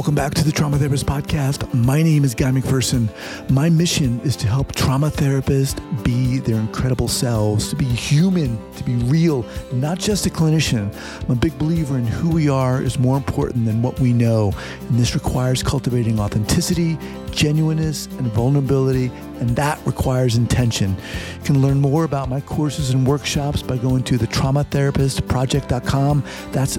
Welcome back to the Trauma Therapist Podcast. My name is Guy McPherson. My mission is to help trauma therapists be their incredible selves, to be human, to be real, not just a clinician. I'm a big believer in who we are is more important than what we know. And this requires cultivating authenticity, genuineness, and vulnerability, and that requires intention. You can learn more about my courses and workshops by going to thetraumatherapistproject.com. That's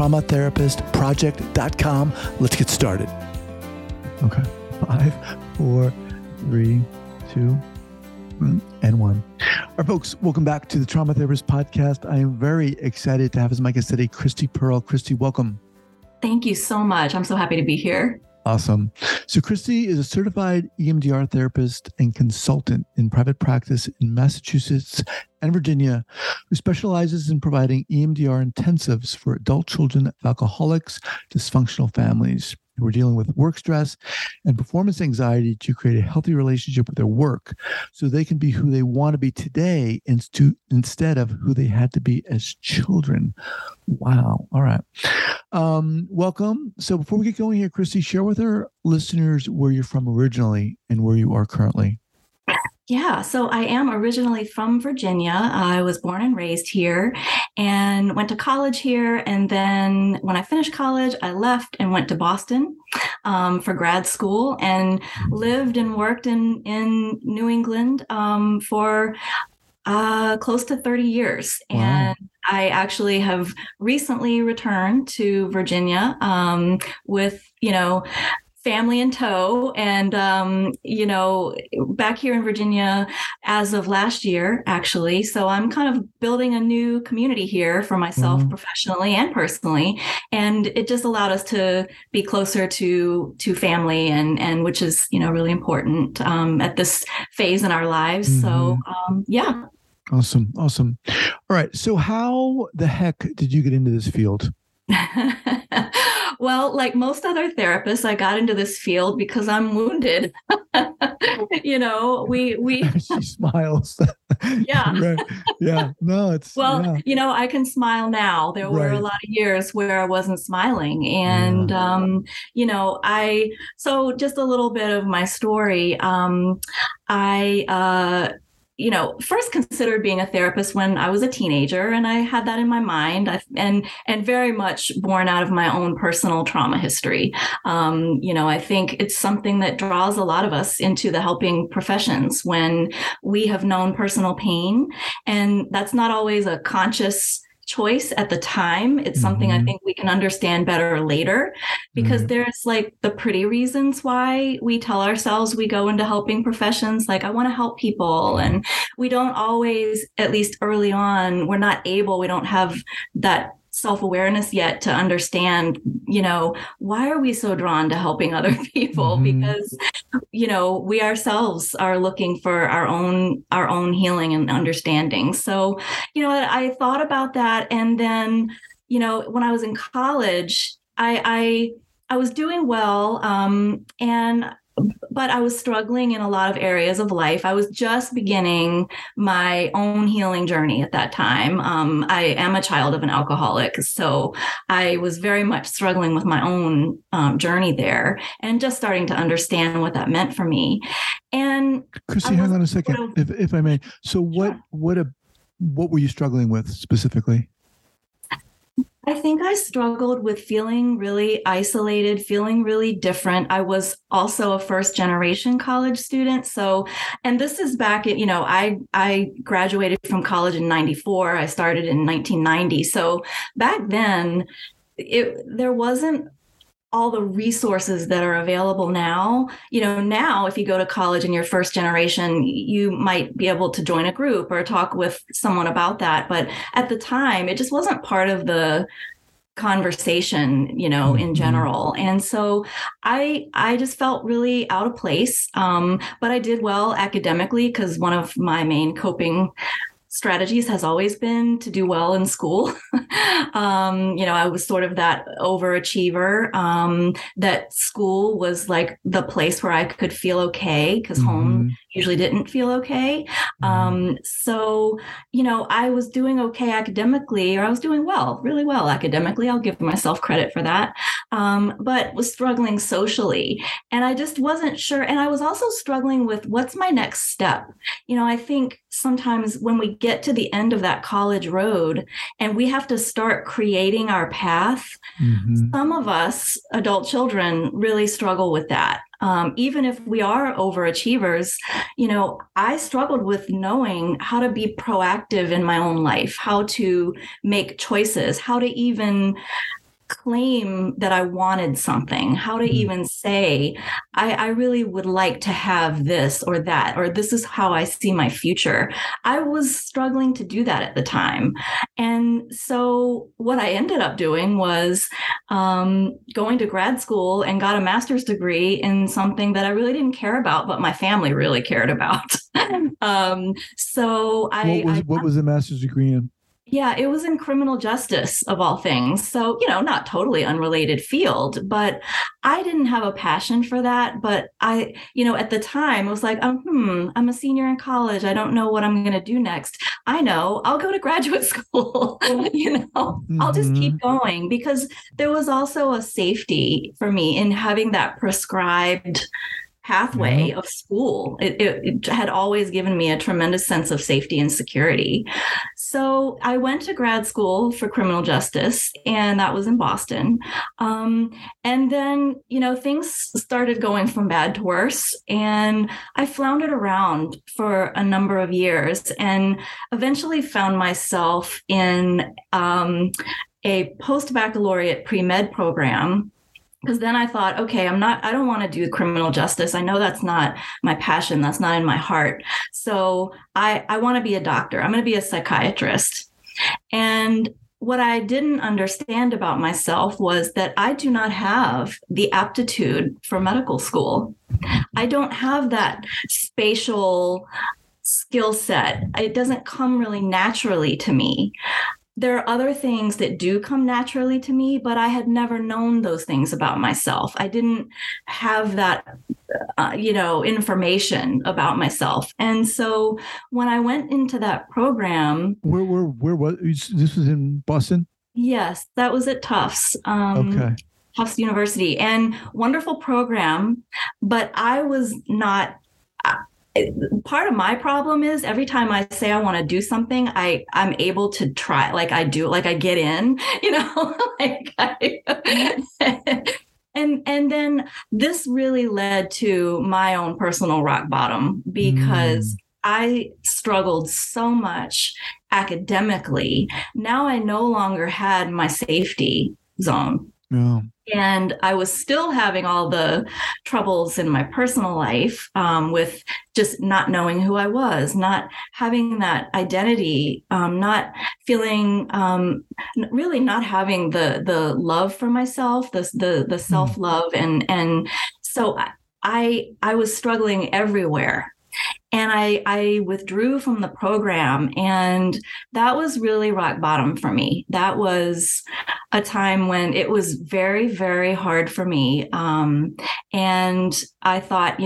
thetraumatherapistproject.com. Let's get started. Okay. 5, 4, 3, 2, and 1. All right, folks, welcome back to the Trauma Therapist Podcast. I am very excited to have as my guest today, Christy Pearl. Christy, welcome. Thank you so much. I'm so happy to be here. Awesome. So Christy is a certified EMDR therapist and consultant in private practice in Massachusetts and Virginia, who specializes in providing EMDR intensives for adult children of alcoholics, dysfunctional families who are dealing with work stress and performance anxiety to create a healthy relationship with their work so they can be who they want to be today instead of who they had to be as children. Wow. All right. Welcome. So before we get going here, Christy, share with our listeners where you're from originally and where you are currently. Yeah, so I am originally from Virginia. I was born and raised here and went to college here. And then when I finished college, I left and went to Boston for grad school and lived and worked in New England for close to 30 years. Wow. And I actually have recently returned to Virginia with, family in tow. And, back here in Virginia as of last year, actually. So I'm kind of building a new community here for myself professionally and personally. And it just allowed us to be closer to family and which is, really important at this phase in our lives. Mm-hmm. So, yeah. Awesome. All right. So how the heck did you get into this field? Well, like most other therapists, I got into this field because I'm wounded. She smiles. Yeah. Right. Yeah. No, it's well, yeah. I can smile now. There were a lot of years where I wasn't smiling. And, so just a little bit of my story. First considered being a therapist when I was a teenager, and I had that in my mind, and very much born out of my own personal trauma history. I think it's something that draws a lot of us into the helping professions when we have known personal pain, and that's not always a conscious choice at the time. It's something I think we can understand better later, because there's like the pretty reasons why we tell ourselves we go into helping professions, like I want to help people. And we don't always, at least early on, we don't have that self-awareness yet to understand, why are we so drawn to helping other people? Because, we ourselves are looking for our own healing and understanding. So, I thought about that. And then, when I was in college, I was doing well. But I was struggling in a lot of areas of life. I was just beginning my own healing journey at that time. I am a child of an alcoholic, so I was very much struggling with my own journey there and just starting to understand what that meant for me. And Christy, hang on a second, if I may. So what were you struggling with specifically? I think I struggled with feeling really isolated, feeling really different. I was also a first generation college student. So, and this is back at, I graduated from college in 94. I started in 1990. So back then there wasn't all the resources that are available now. Now if you go to college and you're first generation, you might be able to join a group or talk with someone about that. But at the time, it just wasn't part of the conversation, in general. And so I just felt really out of place. But I did well academically because one of my main coping strategies has always been to do well in school. I was sort of that overachiever, that school was like the place where I could feel okay because home usually didn't feel okay. So, I was doing okay academically, or I was doing well, really well academically. I'll give myself credit for that. but was struggling socially. And I just wasn't sure. And I was also struggling with what's my next step. I think sometimes when we get to the end of that college road and we have to start creating our path, some of us adult children really struggle with that. Even if we are overachievers, I struggled with knowing how to be proactive in my own life, how to make choices, how to even claim that I wanted something, how to even say, I really would like to have this or that, or this is how I see my future. I was struggling to do that at the time. And so what I ended up doing was going to grad school and got a master's degree in something that I really didn't care about, but my family really cared about. What was the master's degree in? Yeah, it was in criminal justice, of all things. So, not totally unrelated field, but I didn't have a passion for that. But at the time, I was like, I'm a senior in college. I don't know what I'm going to do next. I know I'll go to graduate school. I'll just keep going, because there was also a safety for me in having that prescribed pathway of school. It had always given me a tremendous sense of safety and security. So I went to grad school for criminal justice, and that was in Boston. And then, things started going from bad to worse, and I floundered around for a number of years and eventually found myself in a post-baccalaureate pre-med program. Because then I thought, okay, I don't want to do criminal justice. I know that's not my passion. That's not in my heart. So I want to be a doctor. I'm going to be a psychiatrist. And what I didn't understand about myself was that I do not have the aptitude for medical school. I don't have that spatial skill set. It doesn't come really naturally to me. There are other things that do come naturally to me, but I had never known those things about myself. I didn't have that, information about myself. And so when I went into that program, where was this? Was in Boston? Yes, that was at Tufts. Okay. Tufts University, and wonderful program, but I was not. Part of my problem is every time I say I want to do something, I'm able to try, like I get in, and then this really led to my own personal rock bottom, because I struggled so much academically. Now I no longer had my safety zone. Yeah. And I was still having all the troubles in my personal life with just not knowing who I was, not having that identity, not feeling, really not having the love for myself, the self-love. And so I was struggling everywhere. And I withdrew from the program, and that was really rock bottom for me. That was a time when it was very, very hard for me. And I thought,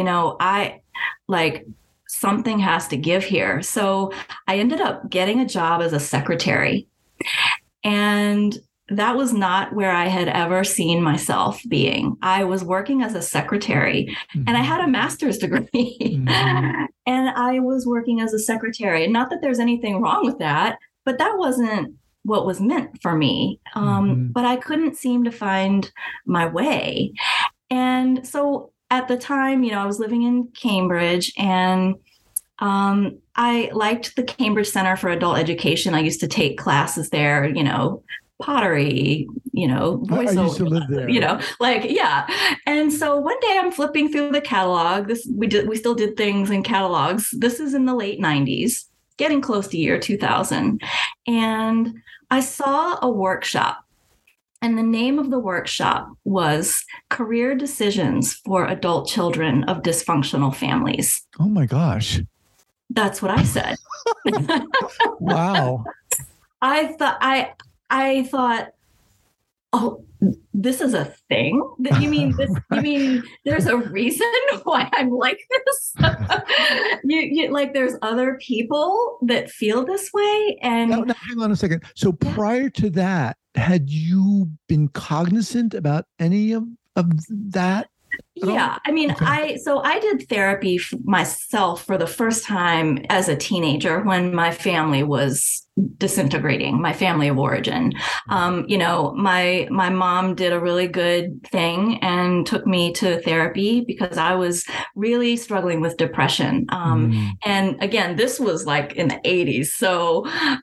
something has to give here. So I ended up getting a job as a secretary. And that was not where I had ever seen myself being. I was working as a secretary, and I had a master's degree, and I was working as a secretary. Not that there's anything wrong with that, but that wasn't what was meant for me. But I couldn't seem to find my way. And so at the time, I was living in Cambridge, and I liked the Cambridge Center for Adult Education. I used to take classes there, pottery, voiceover, I used to live there. Yeah. And so one day I'm flipping through the catalog. We still did things in catalogs. This is in the late 90s, getting close to year 2000. And I saw a workshop, and the name of the workshop was Career Decisions for Adult Children of Dysfunctional Families. Oh my gosh. That's what I said. Wow. I thought, oh, this is a thing? You mean this? You mean there's a reason why I'm like this? you like there's other people that feel this way? And now, hang on a second. So prior to that, had you been cognizant about any of that? Yeah, I mean, Okay. I did therapy myself for the first time as a teenager when my family was disintegrating, my family of origin. My mom did a really good thing and took me to therapy because I was really struggling with depression. And again, this was like in the 80s. So,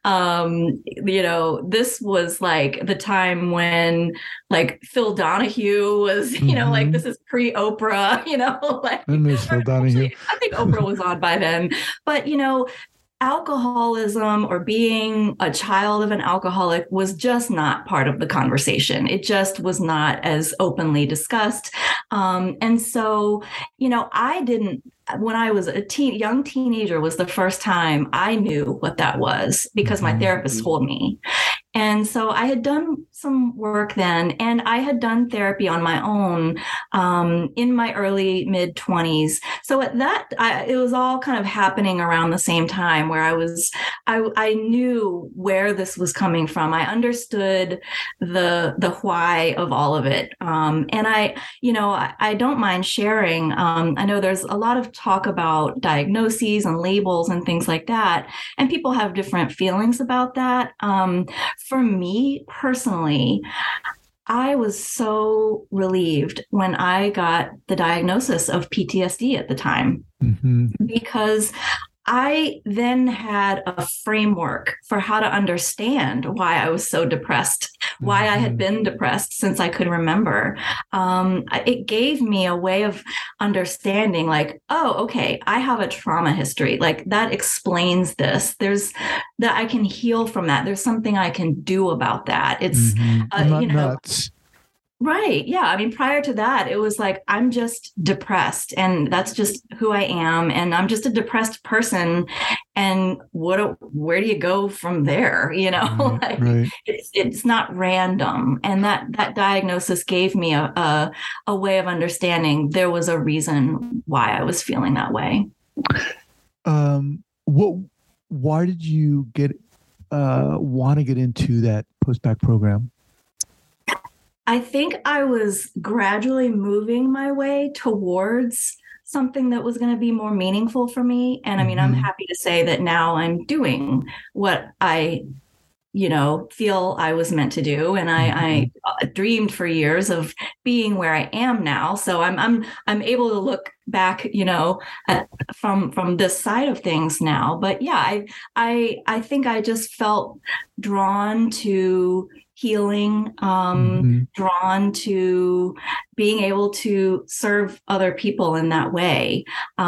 this was like the time when like Phil Donahue was, like this is pre-Oprah, like I miss Phil Donahue. actually, I think Oprah was on by then. But alcoholism or being a child of an alcoholic was just not part of the conversation. It just was not as openly discussed. And so, I didn't, when I was a young teenager was the first time I knew what that was because my therapist told me. And so I had done some work then, and I had done therapy on my own in my early mid 20s. So at that, it was all kind of happening around the same time where I knew where this was coming from. I understood the why of all of it. And I don't mind sharing. I know there's a lot of talk about diagnoses and labels and things like that, and people have different feelings about that. For me personally, I was so relieved when I got the diagnosis of PTSD at the time because I then had a framework for how to understand why I was so depressed, why I had been depressed since I could remember. It gave me a way of understanding like, oh, okay, I have a trauma history. Like that explains this. There's that I can heal from that. There's something I can do about that. It's, I'm not nuts. Right. Yeah. I mean, prior to that, it was like, I'm just depressed and that's just who I am. And I'm just a depressed person. And where do you go from there? Right. It's not random. And that diagnosis gave me a way of understanding there was a reason why I was feeling that way. Why did you want to get into that post-bac program? I think I was gradually moving my way towards something that was going to be more meaningful for me. And I mean, I'm happy to say that now I'm doing what I, feel I was meant to do. And I dreamed for years of being where I am now. So I'm able to look back, from this side of things now. But yeah, I think I just felt drawn to healing, drawn to being able to serve other people in that way.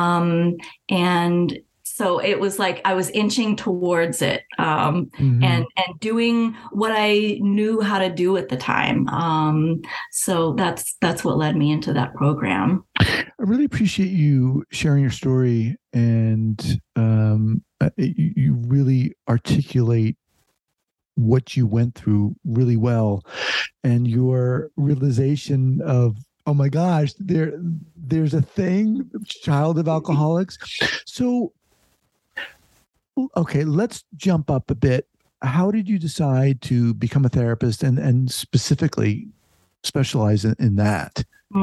And so it was like I was inching towards it and doing what I knew how to do at the time. So that's what led me into that program. I really appreciate you sharing your story, and you really articulate what you went through really well, and your realization of, oh my gosh, there's a thing, child of alcoholics. So, okay, let's jump up a bit. How did you decide to become a therapist and specifically specialize in that?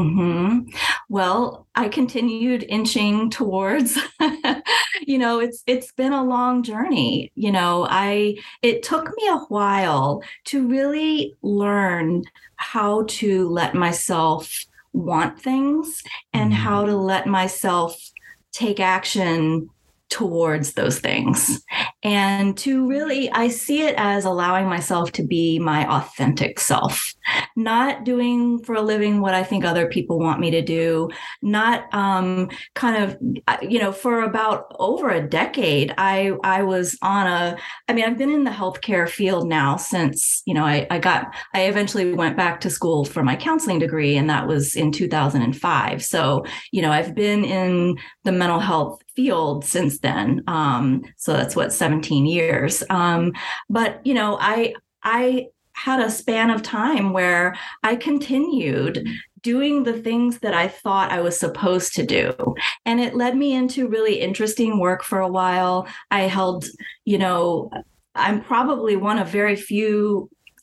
Well, I continued inching towards, it's been a long journey. It took me a while to really learn how to let myself want things and how to let myself take action towards those things. And to really, I see it as allowing myself to be my authentic self, not doing for a living what I think other people want me to do, not for about over a decade, I was on I've been in the healthcare field now since, I eventually went back to school for my counseling degree, and that was in 2005. So, I've been in the mental health field since then. So that's 17 years. But, I had a span of time where I continued doing the things that I thought I was supposed to do. And it led me into really interesting work for a while. I held, I'm probably one of very few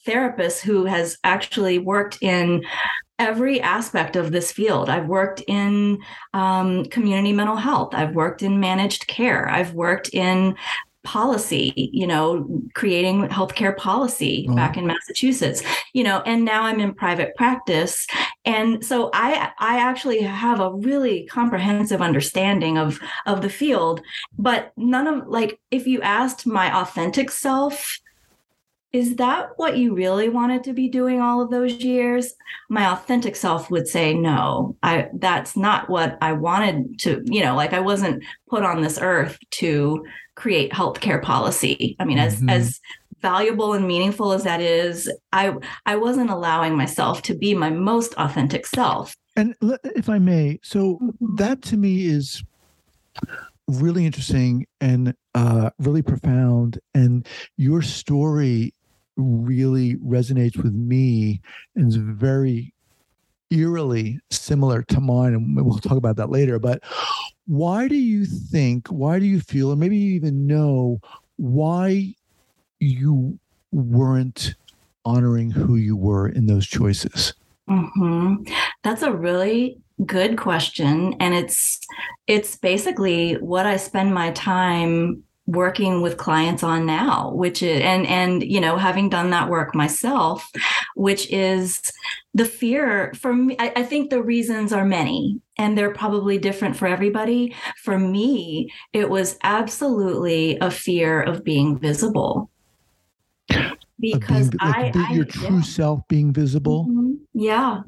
therapist who has actually worked in every aspect of this field. I've worked in community mental health. I've worked in managed care. I've worked in policy, creating healthcare policy back in Massachusetts, and now I'm in private practice. And so I actually have a really comprehensive understanding of the field, but none of, like, if you asked my authentic self, is that what you really wanted to be doing all of those years? My authentic self would say, no, that's not what I wanted to, I wasn't put on this earth to create healthcare policy. I mean, as valuable and meaningful as that is, I wasn't allowing myself to be my most authentic self. And if I may, so that to me is really interesting and really profound. And your story really resonates with me and is very eerily similar to mine. And we'll talk about that later. But why do you feel, and maybe you even know why you weren't honoring who you were in those choices? That's a really good question. And it's basically what I spend my time working with clients on now, which is, and having done that work myself, which is the fear for me. I think the reasons are many, and they're probably different for everybody. For me, it was absolutely a fear of being visible. Because your true self being visible. Yeah.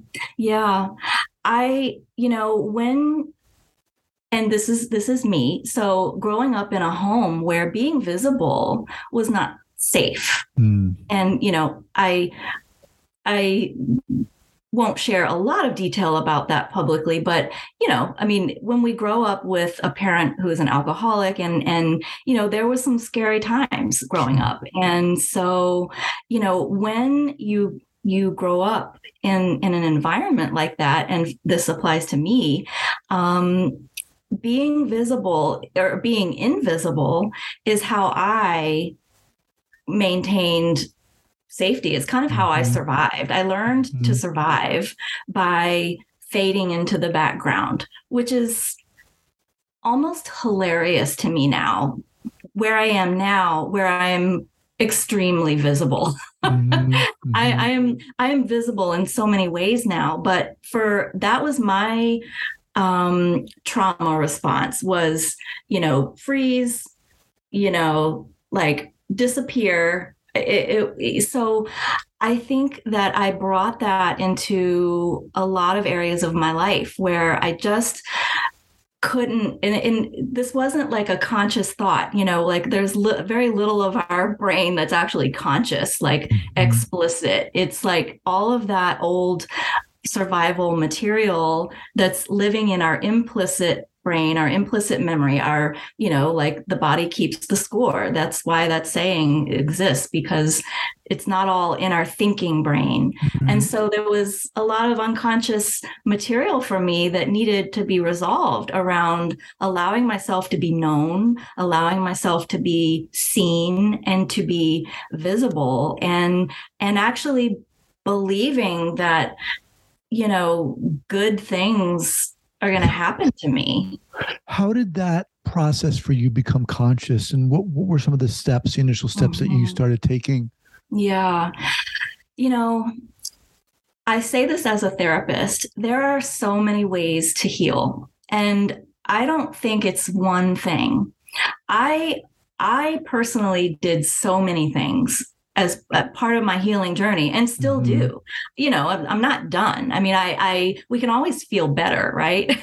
And this is me. So growing up in a home where being visible was not safe. And, I won't share a lot of detail about that publicly, but, when we grow up with a parent who is an alcoholic and there was some scary times growing up. And so, when you grow up in an environment like that, and this applies to me, being visible or being invisible is how I maintained safety. It's kind of how I survived. I learned to survive by fading into the background, which is almost hilarious to me now, where I am now, where I'm extremely visible. I am visible in so many ways now, but that was my trauma response was, freeze, like disappear. So I think that I brought that into a lot of areas of my life where I just couldn't, and this wasn't like a conscious thought, like there's very little of our brain that's actually conscious, like explicit. It's like all of that old survival material that's living in our implicit brain, our implicit memory, our, like the body keeps the score. That's why that saying exists, because it's not all in our thinking brain. And so there was a lot of unconscious material for me that needed to be resolved around allowing myself to be known, allowing myself to be seen and to be visible, and actually believing that, good things are going to happen to me. How did that process for you become conscious, and what were some of the steps, the initial steps that you started taking? Yeah. I say this as a therapist, there are so many ways to heal, and I don't think it's one thing. I personally did so many thing as a part of my healing journey, and still do. I'm not done. I mean, we can always feel better, right?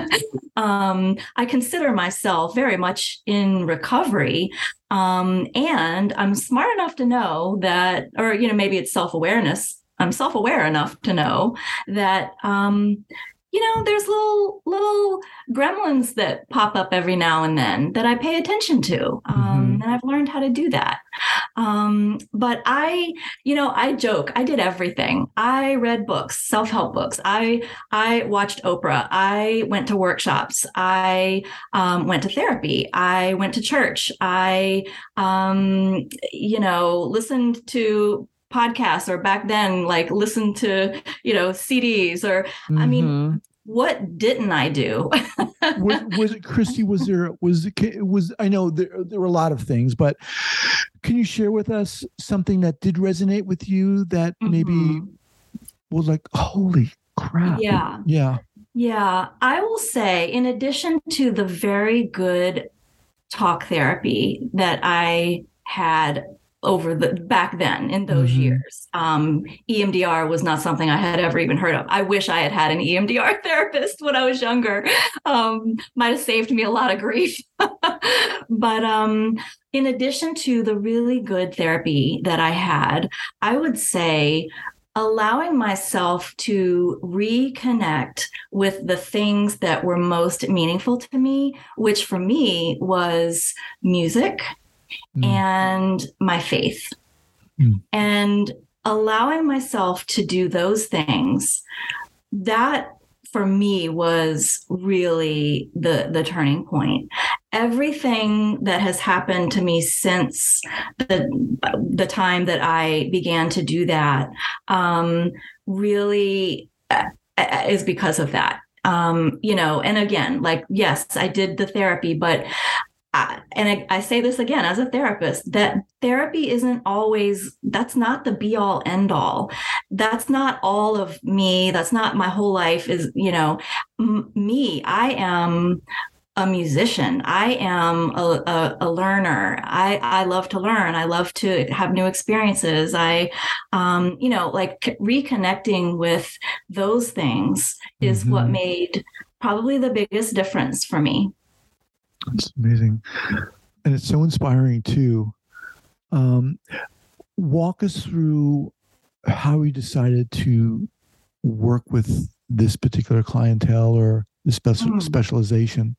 I consider myself very much in recovery. And I'm smart enough to know that, or, maybe it's self-awareness. I'm self-aware enough to know that, there's little gremlins that pop up every now and then that I pay attention to. And I've learned how to do that. But I joke, I did everything. I read books, self-help books. I watched Oprah. I went to workshops. I went to therapy. I went to church. I, listened to podcasts, or back then, like listen to, CDs, or I mean, what didn't I do? was it, Christy? I know there were a lot of things, but can you share with us something that did resonate with you that maybe was like, holy crap? Yeah. I will say, in addition to the very good talk therapy that I had back then in those years, EMDR was not something I had ever even heard of. I wish I had had an EMDR therapist when I was younger. Might have saved me a lot of grief. But in addition to the really good therapy that I had, I would say allowing myself to reconnect with the things that were most meaningful to me, which for me was music and my faith. And allowing myself to do those things, that for me was really the turning point. Everything that has happened to me since the time that I began to do that really is because of that. And again, like, yes, I did the therapy, but I say this again as a therapist, that therapy isn't always, that's not the be all end all. That's not all of me. That's not my whole life is, me. I am a musician. I am a learner. I love to learn. I love to have new experiences. Like reconnecting with those things is what made probably the biggest difference for me. It's amazing. And it's so inspiring too. Walk us through how you decided to work with this particular clientele or the specialization.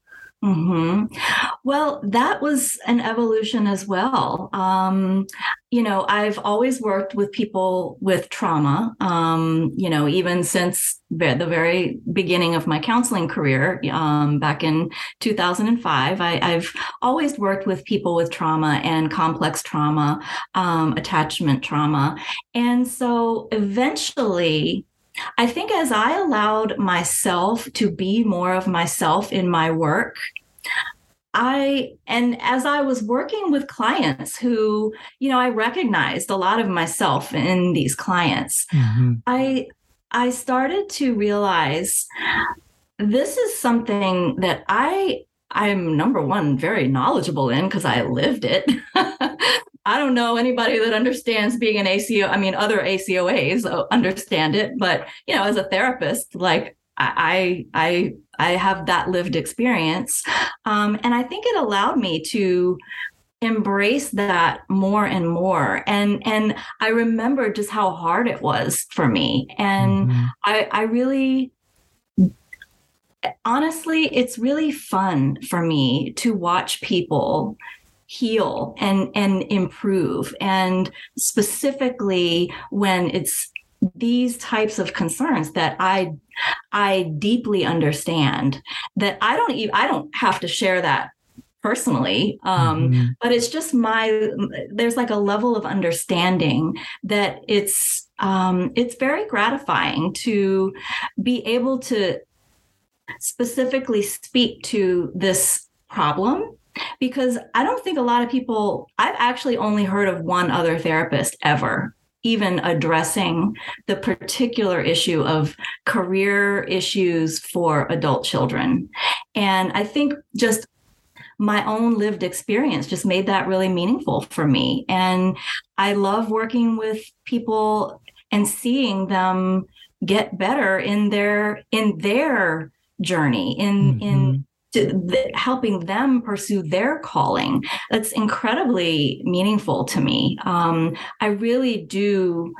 Well, that was an evolution as well. I've always worked with people with trauma, even since the very beginning of my counseling career, back in 2005. I've always worked with people with trauma and complex trauma, attachment trauma. And so eventually, I think as I allowed myself to be more of myself in my work, and as I was working with clients who, I recognized a lot of myself in these clients, I started to realize this is something that I'm number one, very knowledgeable in because I lived it. I don't know anybody that understands being an ACO. I mean, other ACOAs understand it, but as a therapist, like I have that lived experience, and I think it allowed me to embrace that more and more. And I remember just how hard it was for me, and I really. Honestly, it's really fun for me to watch people heal and improve. And specifically when it's these types of concerns that I deeply understand, that I don't have to share that personally. But it's just there's like a level of understanding that it's very gratifying to be able to specifically speak to this problem, because I don't think a lot of people, I've actually only heard of one other therapist ever even addressing the particular issue of career issues for adult children. And I think just my own lived experience just made that really meaningful for me. And I love working with people and seeing them get better in their journey, in helping them pursue their calling. That's incredibly meaningful to me. I really do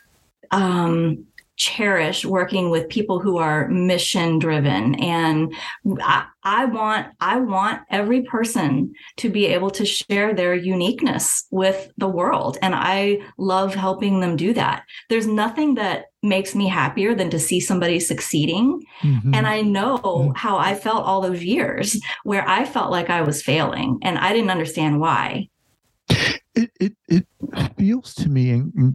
cherish working with people who are mission driven, and I want every person to be able to share their uniqueness with the world, and I love helping them do that. There's nothing that makes me happier than to see somebody succeeding. And I know how I felt all those years where I felt like I was failing and I didn't understand why. It feels to me, and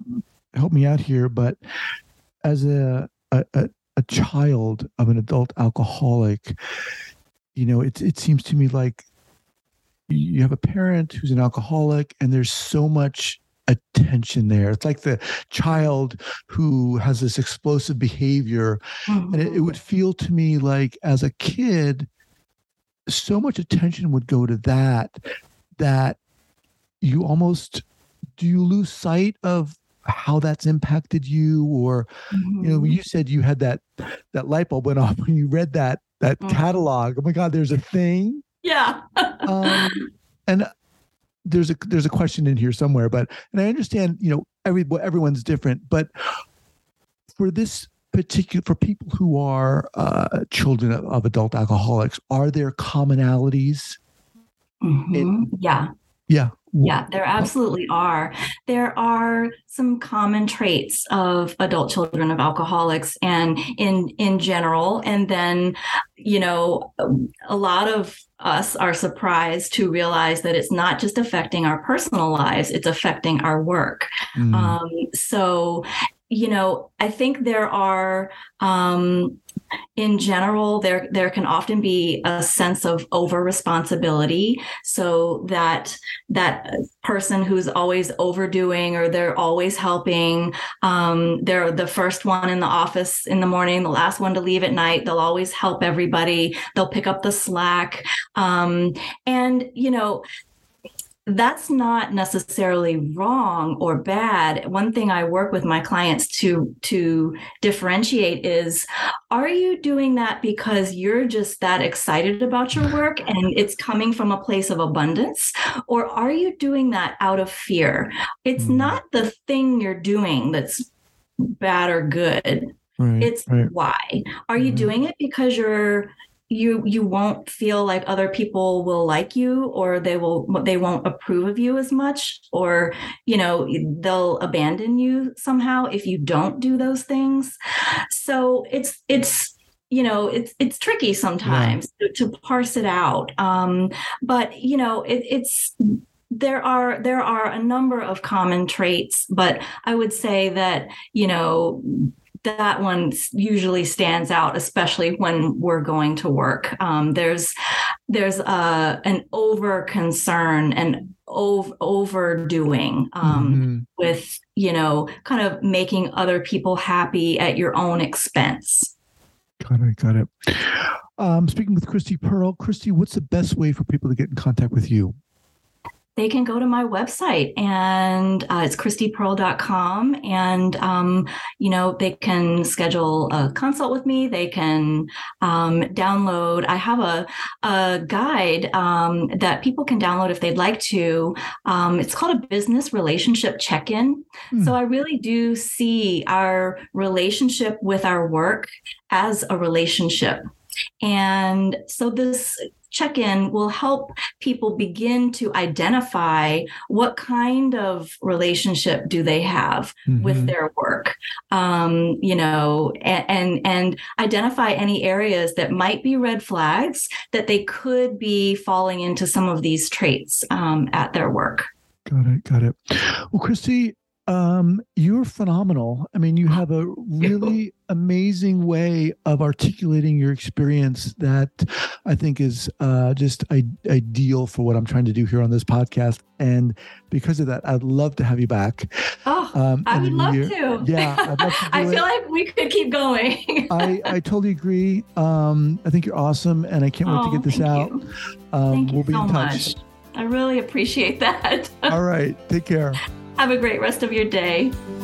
help me out here, but as a child of an adult alcoholic, it seems to me like you have a parent who's an alcoholic, and there's so much attention there. It's like the child who has this explosive behavior. Mm-hmm. And it would feel to me like as a kid, so much attention would go to that you almost, do you lose sight of how that's impacted you? Or, when you said you had that light bulb went off when you read that catalog. Oh my God, there's a thing. Yeah. And there's a question in here somewhere, and I understand, everyone's different, but for people who are children of adult alcoholics, are there commonalities? Yeah. Yeah. Yeah, there absolutely are. There are some common traits of adult children of alcoholics and in general. And then, a lot of us are surprised to realize that it's not just affecting our personal lives, it's affecting our work. So, I think there are, in general, there can often be a sense of over responsibility. So that person who's always overdoing, or they're always helping, they're the first one in the office in the morning, the last one to leave at night. They'll always help everybody. They'll pick up the slack. That's not necessarily wrong or bad. One thing I work with my clients to differentiate is, are you doing that because you're just that excited about your work and it's coming from a place of abundance? Or are you doing that out of fear? It's not the thing you're doing that's bad or good. It's why. Are you doing it because you won't feel like other people will like you, or they won't approve of you as much, or they'll abandon you somehow if you don't do those things? So it's tricky sometimes to parse it out. But there are a number of common traits, but I would say that that one usually stands out, especially when we're going to work. There's an over concern and overdoing with, kind of making other people happy at your own expense. Got it. Speaking with Christy Pearl. Christy, what's the best way for people to get in contact with you? They can go to my website, and it's christypearl.com, and, they can schedule a consult with me. They can download. I have a guide that people can download if they'd like to. It's called a business relationship check-in. So I really do see our relationship with our work as a relationship. And so this check-in will help people begin to identify what kind of relationship do they have with their work, and identify any areas that might be red flags that they could be falling into some of these traits at their work. Got it. Well, Christy, you're phenomenal. I mean, you have a really amazing way of articulating your experience that I think is just ideal for what I'm trying to do here on this podcast. And because of that, I'd love to have you back. Oh, I would love to. Yeah, I'd love to I feel like we could keep going. I totally agree. I think you're awesome, and I can't wait to get this out. Thank you we'll be so in touch. Much. I really appreciate that. All right. Take care. Have a great rest of your day.